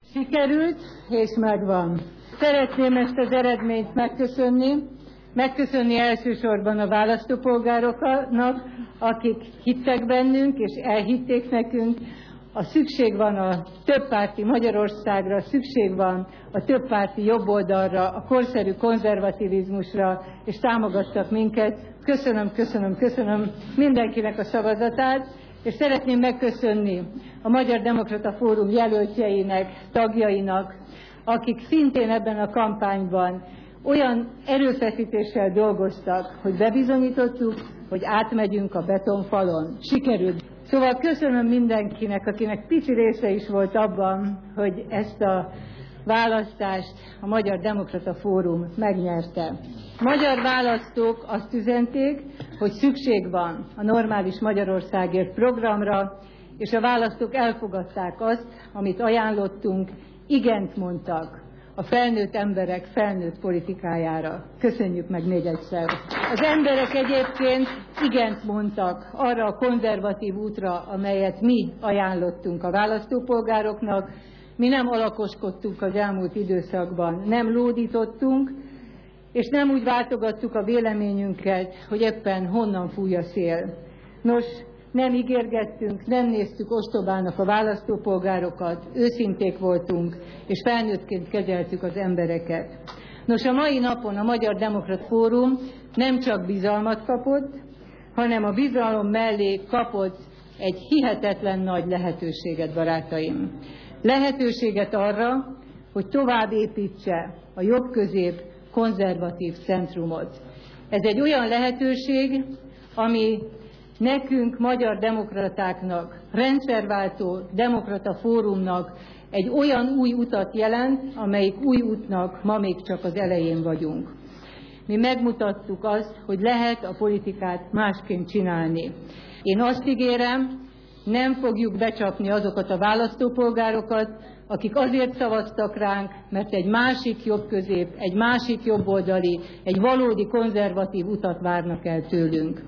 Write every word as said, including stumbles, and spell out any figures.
Sikerült, és megvan. Szeretném ezt az eredményt megköszönni, megköszönni elsősorban a választópolgároknak, akik hittek bennünk, és elhitték nekünk. A szükség van a többpárti Magyarországra, szükség van a többpárti jobboldalra, a korszerű konzervativizmusra, és támogattak minket. Köszönöm, köszönöm, köszönöm mindenkinek a szavazatát, és szeretném megköszönni a Magyar Demokrata Fórum jelöltjeinek, tagjainak, akik szintén ebben a kampányban olyan erőfeszítéssel dolgoztak, hogy bebizonyítottuk, hogy átmegyünk a betonfalon. Sikerült. Szóval köszönöm mindenkinek, akinek pici része is volt abban, hogy ezt a választást a Magyar Demokrata Fórum megnyerte. Magyar választók azt üzenték, hogy szükség van a Normális Magyarországért programra, és a választók elfogadták azt, amit ajánlottunk, igent mondtak a felnőtt emberek felnőtt politikájára. Köszönjük meg még egyszer. Az emberek egyébként igent mondtak arra a konzervatív útra, amelyet mi ajánlottunk a választópolgároknak. Mi nem alakoskodtunk az elmúlt időszakban, nem lódítottunk, és nem úgy váltogattuk a véleményünket, hogy éppen honnan fúj a szél. Nos, nem ígérgettünk, nem néztük ostobának a választópolgárokat, őszinték voltunk, és felnőttként kezeltük az embereket. Nos, a mai napon a Magyar Demokrata Fórum nem csak bizalmat kapott, hanem a bizalom mellé kapott egy hihetetlen nagy lehetőséget, barátaim. Lehetőséget arra, hogy tovább építse a jobb-közép konzervatív centrumot. Ez egy olyan lehetőség, ami nekünk, magyar demokratáknak, rendszerváltó demokrata fórumnak egy olyan új utat jelent, amelyik új útnak ma még csak az elején vagyunk. Mi megmutattuk azt, hogy lehet a politikát másként csinálni. Én azt ígérem, nem fogjuk becsapni azokat a választópolgárokat, akik azért szavaztak ránk, mert egy másik jobbközép, egy másik jobboldali, egy valódi konzervatív utat várnak el tőlünk.